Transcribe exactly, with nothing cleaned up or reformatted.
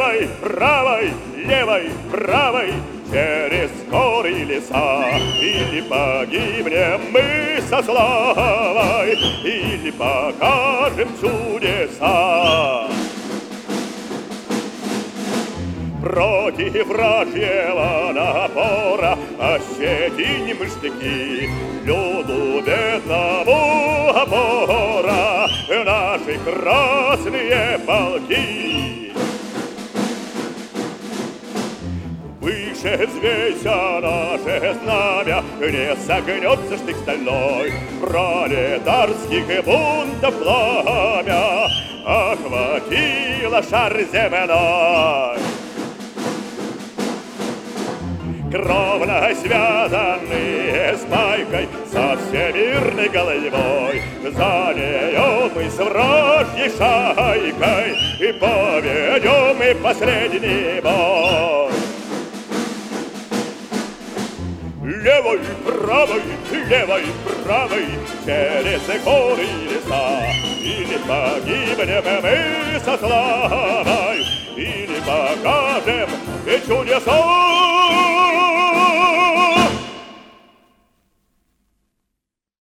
левой, правой, левой, правой, через горы и леса. Или погибнем мы со славой, или покажем чудеса. Против вражьего напора ощетиним штыки, люду бедному опора наши красные полки. Выше взвейся наше знамя, не согнется штык стальной, пролетарских бунтов пламя охватило шар земной. Кровно связанные с пайкой со всемирной головой, за нее мы с вражьей шайкой и поведем мы последний бой. Левой, правой, левой, правой, через горы и леса. Или погибнем мы со славой, или покажем чудеса.